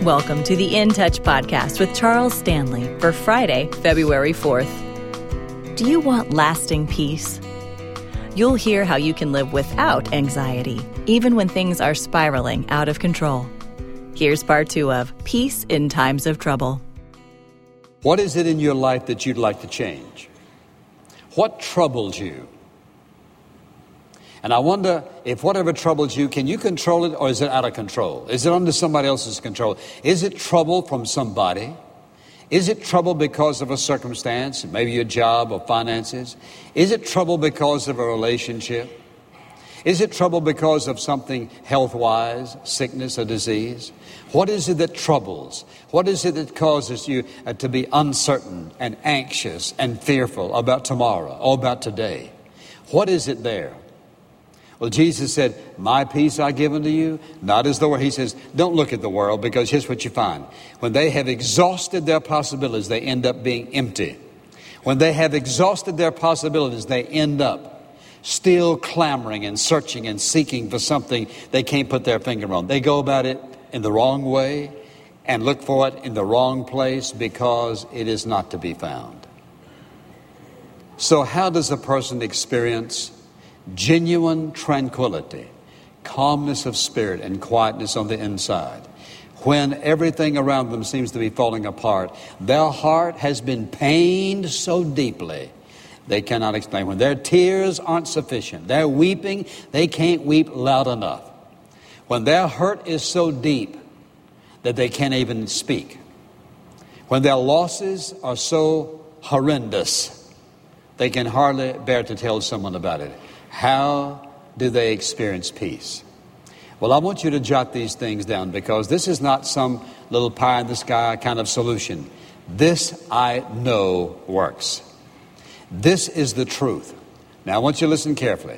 Welcome to the In Touch podcast with Charles Stanley for Friday, February 4th. Do you want lasting peace? You'll hear how you can live without anxiety, even when things are spiraling out of control. Here's part 2 of Peace in Times of Trouble. What is it in your life that you'd like to change? What troubles you? And I wonder if whatever troubles you, can you control it or is it out of control? Is it under somebody else's control? Is it trouble from somebody? Is it trouble because of a circumstance, maybe your job or finances? Is it trouble because of a relationship? Is it trouble because of something health-wise, sickness or disease? What is it that troubles? What is it that causes you to be uncertain and anxious and fearful about tomorrow or about today? What is it there? Well, Jesus said, my peace I give unto you, not as the world. He says, don't look at the world, because here's what you find. When they have exhausted their possibilities, they end up being empty. When they have exhausted their possibilities, they end up still clamoring and searching and seeking for something they can't put their finger on. They go about it in the wrong way and look for it in the wrong place because it is not to be found. So how does a person experience genuine tranquility, calmness of spirit, and quietness on the inside when everything around them seems to be falling apart? Their heart has been pained so deeply they cannot explain. When their tears aren't sufficient, they're weeping, they can't weep loud enough. When their hurt is so deep that they can't even speak. When their losses are so horrendous, they can hardly bear to tell someone about it. How do they experience peace? Well, I want you to jot these things down, because this is not some little pie in the sky kind of solution. This I know works. This is the truth. Now, I want you to listen carefully.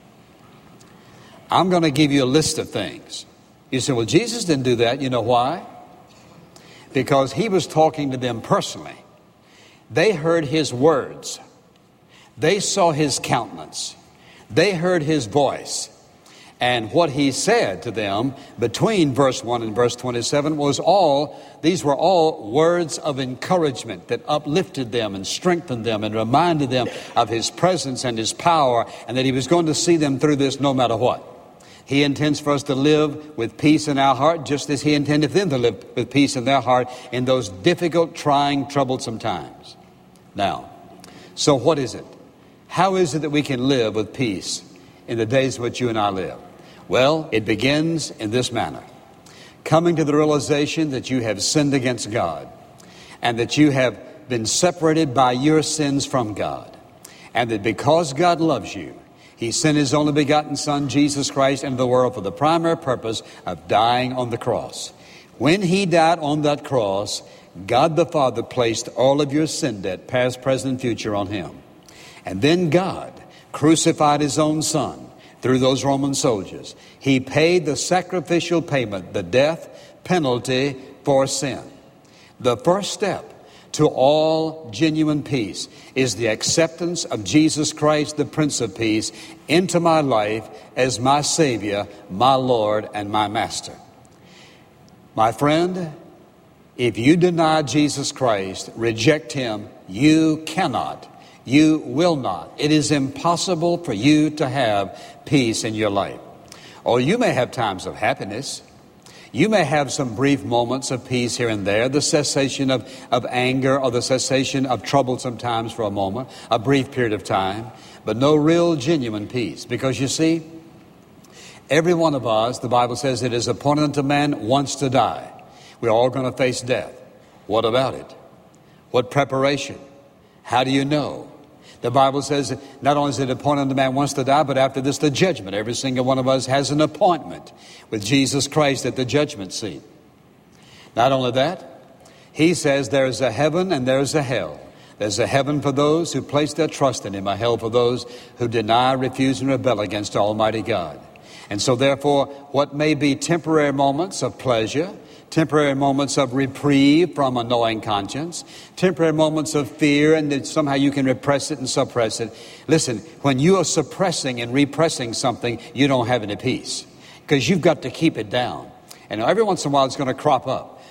I'm going to give you a list of things. You say, well, Jesus didn't do that. You know why? Because he was talking to them personally. They heard his words. They saw his countenance. They heard his voice. And what he said to them between verse 1 and verse 27 these were all words of encouragement that uplifted them and strengthened them and reminded them of his presence and his power, and that he was going to see them through this no matter what. He intends for us to live with peace in our heart, just as he intended them to live with peace in their heart in those difficult, trying, troublesome times. Now, so what is it? How is it that we can live with peace in the days in which you and I live? Well, it begins in this manner. Coming to the realization that you have sinned against God, and that you have been separated by your sins from God, and that because God loves you, he sent his only begotten Son, Jesus Christ, into the world for the primary purpose of dying on the cross. When he died on that cross, God the Father placed all of your sin debt, past, present, future, on him. And then God crucified his own Son through those Roman soldiers. He paid the sacrificial payment, the death penalty for sin. The first step to all genuine peace is the acceptance of Jesus Christ, the Prince of Peace, into my life as my Savior, my Lord, and my Master. My friend, if you deny Jesus Christ, reject him, you cannot. You will not. It is impossible for you to have peace in your life. Or you may have times of happiness. You may have some brief moments of peace here and there, the cessation of anger or the cessation of troublesome times for a moment, a brief period of time, but no real genuine peace. Because you see, every one of us, the Bible says, it is appointed unto man once to die. We're all going to face death. What about it? What preparation? How do you know? The Bible says that not only is it appointed unto man once to die, but after this the judgment. Every single one of us has an appointment with Jesus Christ at the judgment seat. Not only that, he says there is a heaven and there is a hell. There's a heaven for those who place their trust in him, a hell for those who deny, refuse, and rebel against Almighty God. And so therefore, what may be temporary moments of pleasure, temporary moments of reprieve from a gnawing conscience, temporary moments of fear, and that somehow you can repress it and suppress it. Listen, when you are suppressing and repressing something, you don't have any peace, because you've got to keep it down. And every once in a while it's going to crop up.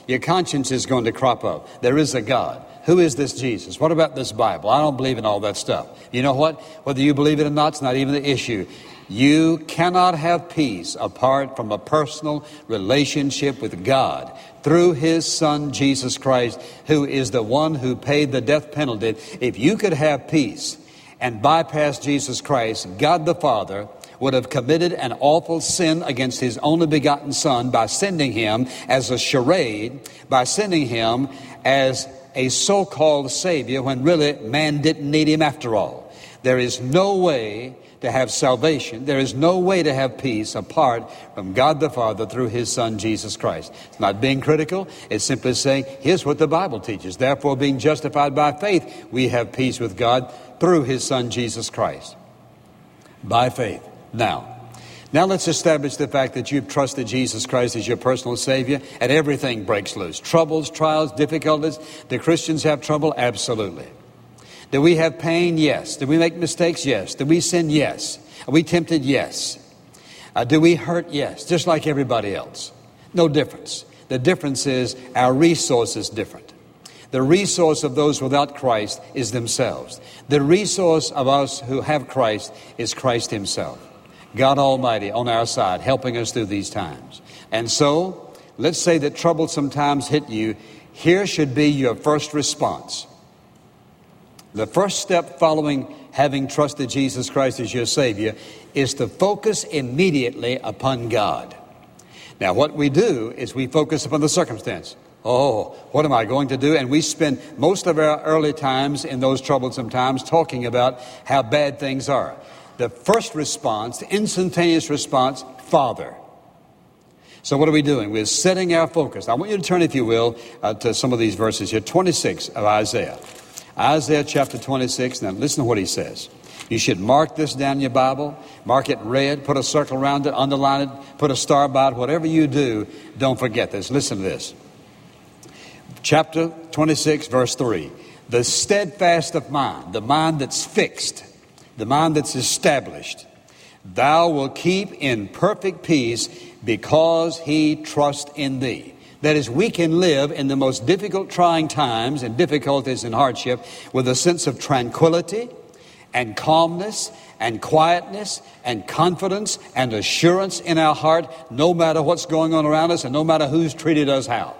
Your conscience is going to crop up. There is a God. Who is this Jesus? What about this Bible? I don't believe in all that stuff. You know what? Whether you believe it or not, it's not even the issue. You cannot have peace apart from a personal relationship with God through His Son, Jesus Christ, who is the one who paid the death penalty. If you could have peace and bypass Jesus Christ, God the Father would have committed an awful sin against His only begotten Son by sending Him as a charade, by sending Him as a so-called Savior when really man didn't need Him after all. There is no way to have salvation. There is no way to have peace apart from God the Father through His Son, Jesus Christ. It's not being critical. It's simply saying, here's what the Bible teaches. Therefore, being justified by faith, we have peace with God through His Son, Jesus Christ. By faith. Now let's establish the fact that you've trusted Jesus Christ as your personal Savior, and everything breaks loose. Troubles, trials, difficulties. Do Christians have trouble? Absolutely. Do we have pain? Yes. Do we make mistakes? Yes. Do we sin? Yes. Are we tempted? Yes. Do we hurt? Yes. Just like everybody else. No difference. The difference is our resource is different. The resource of those without Christ is themselves. The resource of us who have Christ is Christ Himself. God Almighty on our side, helping us through these times. And so, let's say that trouble sometimes hit you. Here should be your first response. The first step following having trusted Jesus Christ as your Savior is to focus immediately upon God. Now, what we do is we focus upon the circumstance. Oh, what am I going to do? And we spend most of our early times in those troublesome times talking about how bad things are. The first response, the instantaneous response, Father. So what are we doing? We're setting our focus. I want you to turn, if you will, to some of these verses here. 26 of Isaiah. Isaiah chapter 26. Now listen to what he says. You should mark this down in your Bible. Mark it red. Put a circle around it. Underline it. Put a star by it. Whatever you do, don't forget this. Listen to this. Chapter 26, verse 3. The steadfast of mind, the mind that's fixed, the mind that's established, thou will keep in perfect peace because he trusts in thee. That is, we can live in the most difficult, trying times and difficulties and hardship with a sense of tranquility and calmness and quietness and confidence and assurance in our heart, no matter what's going on around us and no matter who's treated us how.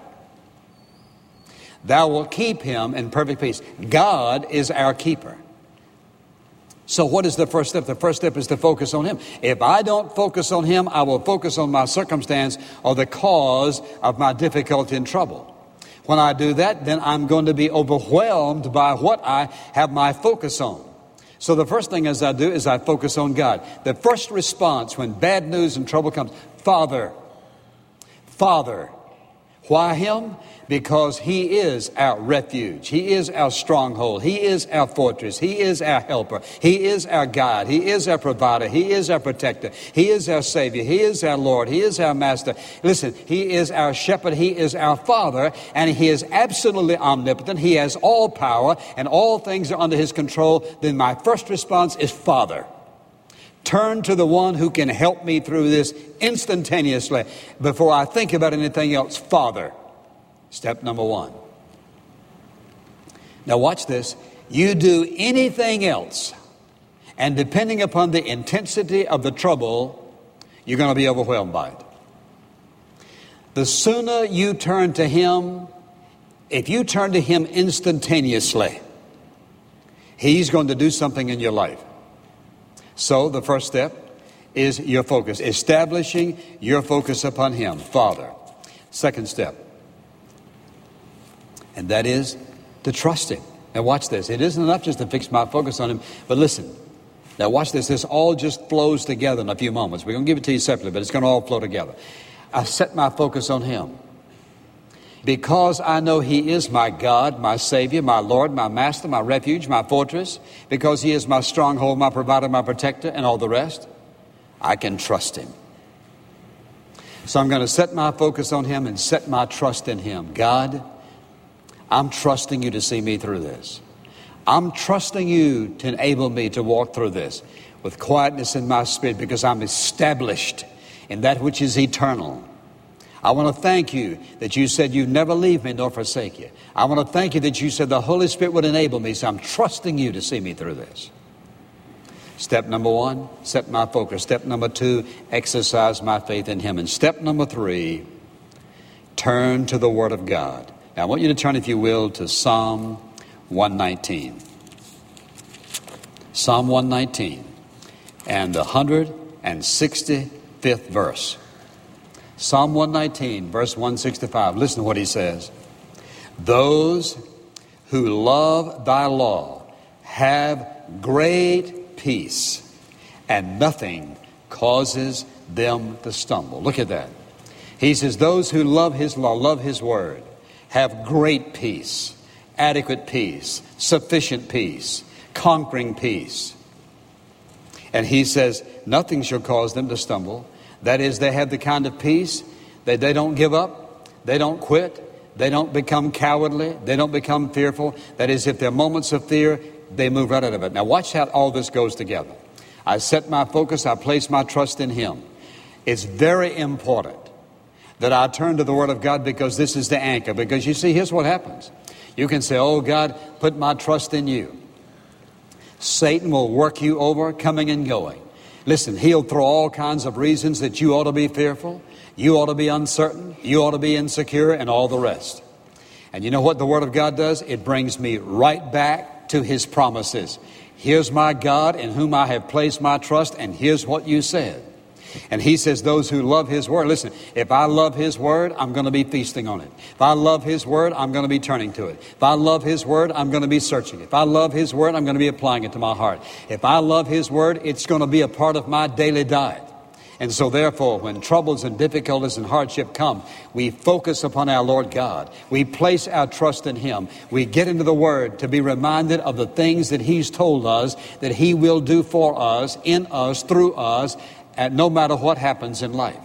Thou will keep him in perfect peace. God is our keeper. So what is the first step? The first step is to focus on Him. If I don't focus on Him, I will focus on my circumstance or the cause of my difficulty and trouble. When I do that, then I'm going to be overwhelmed by what I have my focus on. So the first thing as I do is I focus on God. The first response when bad news and trouble comes, Father. Father. Why Him? Because He is our refuge. He is our stronghold. He is our fortress. He is our helper. He is our guide. He is our provider. He is our protector. He is our Savior. He is our Lord. He is our Master. Listen, He is our shepherd. He is our Father. And He is absolutely omnipotent. He has all power and all things are under His control. Then my first response is Father. Turn to the one who can help me through this instantaneously before I think about anything else. Father. Step number one. Now watch this. You do anything else, and depending upon the intensity of the trouble, you're going to be overwhelmed by it. The sooner you turn to Him, if you turn to Him instantaneously, He's going to do something in your life. So the first step is your focus, establishing your focus upon Him, Father. Second step, and that is to trust Him. Now watch this. It isn't enough just to fix my focus on Him, but listen. Now watch this. This all just flows together in a few moments. We're going to give it to you separately, but it's going to all flow together. I set my focus on Him because I know He is my God, my Savior, my Lord, my Master, my refuge, my fortress, because He is my stronghold, my provider, my protector, and all the rest. I can trust Him. So I'm going to set my focus on Him and set my trust in Him. God, I'm trusting You to see me through this. I'm trusting You to enable me to walk through this with quietness in my spirit because I'm established in that which is eternal. I want to thank you that you said you'd never leave me nor forsake you. I want to thank you that you said the Holy Spirit would enable me, so I'm trusting you to see me through this. Step number 1, set my focus. Step number 2, exercise my faith in Him. And step number 3, turn to the Word of God. Now, I want you to turn, if you will, to Psalm 119. Psalm 119 and the 165th verse. Psalm 119, verse 165. Listen to what he says. Those who love thy law have great peace, and nothing causes them to stumble. Look at that. He says, those who love his law, love his word, have great peace, adequate peace, sufficient peace, conquering peace. And he says, nothing shall cause them to stumble. That is, they have the kind of peace that they don't give up, they don't quit, they don't become cowardly, they don't become fearful. That is, if there are moments of fear, they move right out of it. Now watch how all this goes together. I set my focus, I place my trust in Him. It's very important that I turn to the Word of God, because this is the anchor. Because you see, here's what happens. You can say, oh God, put my trust in you. Satan will work you over, coming and going. Listen, he'll throw all kinds of reasons that you ought to be fearful, you ought to be uncertain, you ought to be insecure, and all the rest. And you know what the Word of God does? It brings me right back to His promises. Here's my God in whom I have placed my trust, and here's what you said. And He says, those who love His Word, listen, if I love His Word, I'm going to be feasting on it. If I love His Word, I'm going to be turning to it. If I love His Word, I'm going to be searching it. If I love His Word, I'm going to be applying it to my heart. If I love His Word, it's going to be a part of my daily diet. And so therefore, when troubles and difficulties and hardship come, we focus upon our Lord God. We place our trust in Him. We get into the Word to be reminded of the things that He's told us that He will do for us, in us, through us, and no matter what happens in life.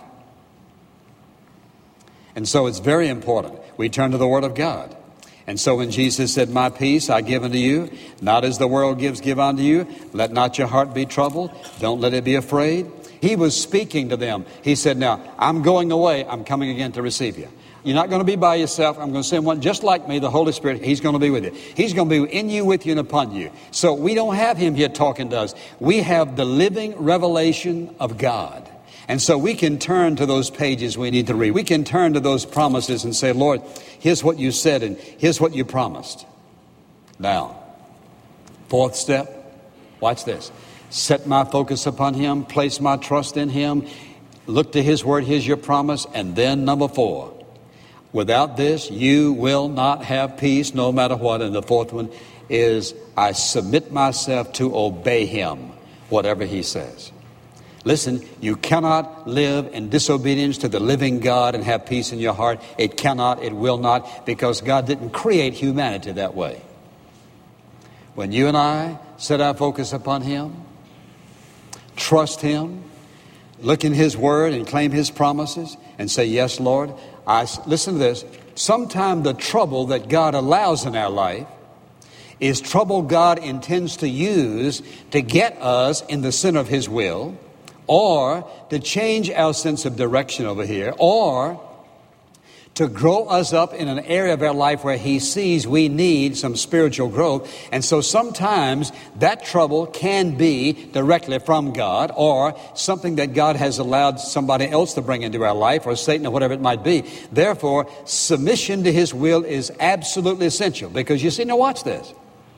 And so it's very important we turn to the Word of God. And so when Jesus said, my peace I give unto you, not as the world gives, give unto you. Let not your heart be troubled. Don't let it be afraid. He was speaking to them. He said, now, I'm going away. I'm coming again to receive you. You're not going to be by yourself. I'm going to send one just like me, the Holy Spirit. He's going to be with you. He's going to be in you, with you, and upon you. So we don't have Him here talking to us. We have the living revelation of God. And so we can turn to those pages we need to read. We can turn to those promises and say, Lord, here's what you said and here's what you promised. Now, fourth step, watch this. Set my focus upon Him, place my trust in Him, look to His Word, here's your promise. And then number 4, without this, you will not have peace no matter what. And the fourth one is, I submit myself to obey Him, whatever He says. Listen, you cannot live in disobedience to the living God and have peace in your heart. It cannot, it will not, because God didn't create humanity that way. When you and I set our focus upon Him, trust Him, look in His Word and claim His promises and say, yes, Lord, listen to this. Sometimes the trouble that God allows in our life is trouble God intends to use to get us in the center of His will, or to change our sense of direction over here, or to grow us up in an area of our life where He sees we need some spiritual growth. And so sometimes that trouble can be directly from God, or something that God has allowed somebody else to bring into our life, or Satan, or whatever it might be. Therefore, submission to His will is absolutely essential. Because you see, now watch this.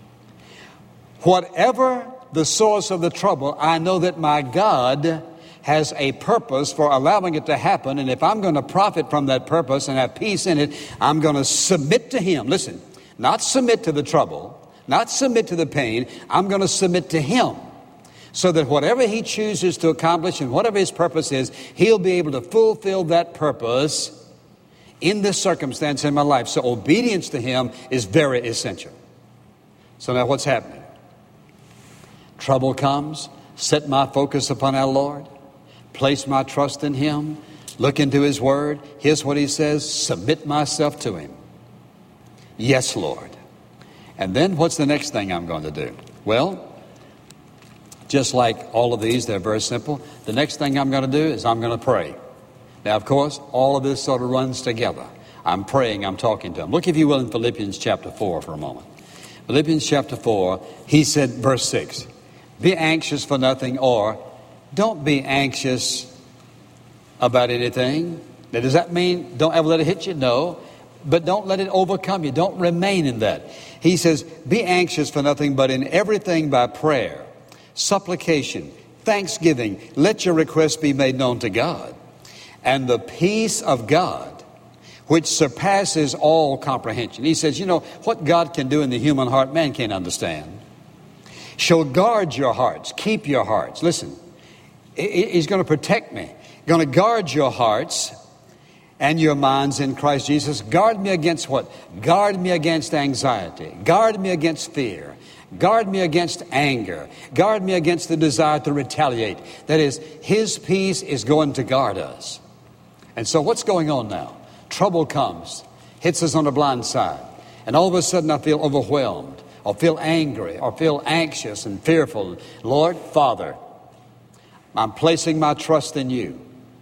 Whatever the source of the trouble, I know that my God has a purpose for allowing it to happen. And if I'm going to profit from that purpose and have peace in it, I'm going to submit to Him. Listen, not submit to the trouble, not submit to the pain. I'm going to submit to Him, so that whatever He chooses to accomplish and whatever His purpose is, He'll be able to fulfill that purpose in this circumstance in my life. So obedience to Him is very essential. So now what's happening? Trouble comes, set my focus upon our Lord, place my trust in Him, look into His Word. Here's what He says, submit myself to Him. Yes, Lord. And then what's the next thing I'm going to do? Well, just like all of these, they're very simple. The next thing I'm going to do is I'm going to pray. Now, of course, all of this sort of runs together. I'm praying, I'm talking to him. Look, if you will, in Philippians chapter 4 for a moment. Philippians chapter 4, he said, verse 6, be anxious for nothing, or don't be anxious about anything. Now, does that mean don't ever let it hit you? No. But don't let it overcome you. Don't remain in that. He says, be anxious for nothing, but in everything by prayer, supplication, thanksgiving, let your requests be made known to God. And the peace of God, which surpasses all comprehension. He says, you know, what God can do in the human heart, man can't understand. Shall guard your hearts, keep your hearts. Listen, He's going to protect me. Going to guard your hearts and your minds in Christ Jesus. Guard me against what? Guard me against anxiety. Guard me against fear. Guard me against anger. Guard me against the desire to retaliate. That is, His peace is going to guard us. And so what's going on now? Trouble comes, hits us on the blind side, and all of a sudden I feel overwhelmed, or feel angry, or feel anxious and fearful. Lord, Father, I'm placing my trust in you.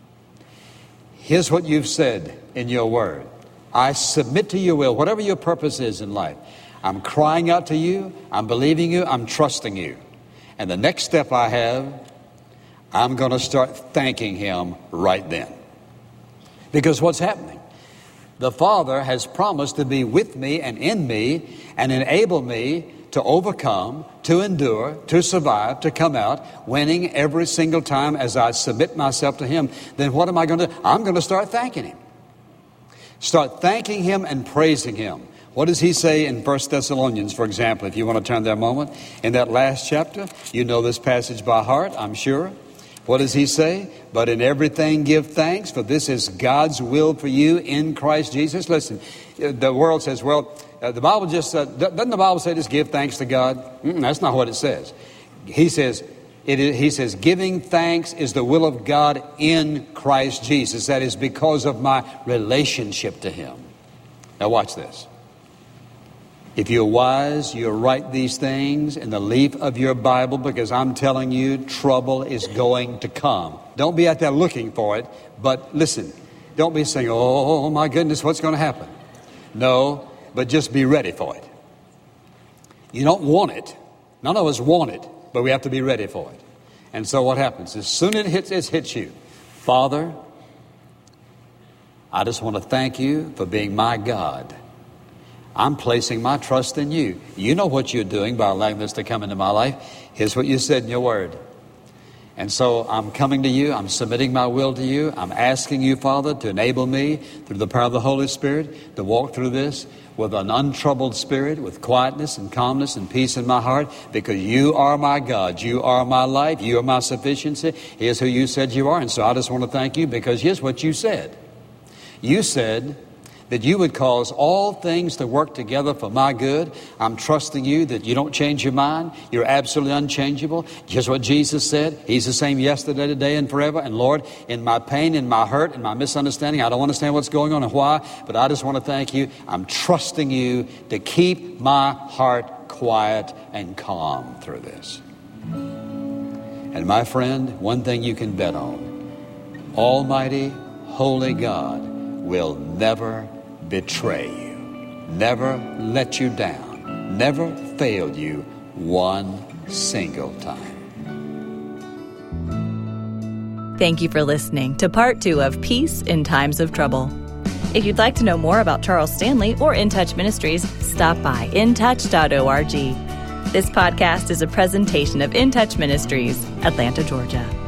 Here's what you've said in your word. I submit to your will, whatever your purpose is in life. I'm crying out to you, I'm believing you, I'm trusting you. And the next step I have, I'm going to start thanking Him right then. Because what's happening? The Father has promised to be with me and in me and enable me to overcome, to endure, to survive, to come out winning every single time as I submit myself to Him. Then what am I going to do? I'm going to start thanking Him. Start thanking Him and praising Him. What does He say in 1 Thessalonians, for example, if you want to turn there a moment? In that last chapter, you know this passage by heart, I'm sure. What does He say? But in everything give thanks, for this is God's will for you in Christ Jesus. Listen, the world says, well, the Bible just doesn't the Bible say just give thanks to God? That's not what it says. He says, giving thanks is the will of God in Christ Jesus. That is because of my relationship to Him. Now watch this. If you're wise, you'll write these things in the leaf of your Bible, because I'm telling you, trouble is going to come. Don't be out there looking for it, but listen, don't be saying, oh my goodness, what's going to happen? No, but just be ready for it. You don't want it. None of us want it, but we have to be ready for it. And so what happens? As soon as it hits you, Father, I just want to thank you for being my God. I'm placing my trust in you. You know what you're doing by allowing this to come into my life. Here's what you said in your word. And so I'm coming to you. I'm submitting my will to you. I'm asking you, Father, to enable me through the power of the Holy Spirit to walk through this with an untroubled spirit, with quietness and calmness and peace in my heart, because you are my God. You are my life. You are my sufficiency. Here's who you said you are. And so I just want to thank you, because here's what you said. You said that you would cause all things to work together for my good. I'm trusting you that you don't change your mind. You're absolutely unchangeable. Just what Jesus said. He's the same yesterday, today, and forever. And Lord, in my pain, in my hurt, in my misunderstanding, I don't understand what's going on and why, but I just want to thank you. I'm trusting you to keep my heart quiet and calm through this. And my friend, one thing you can bet on. Almighty, holy God will never betray you, never let you down, never failed you one single time. Thank you for listening to part 2 of Peace in Times of Trouble. If you'd like to know more about Charles Stanley or In Touch Ministries, stop by intouch.org. This podcast is a presentation of In Touch Ministries, Atlanta, Georgia.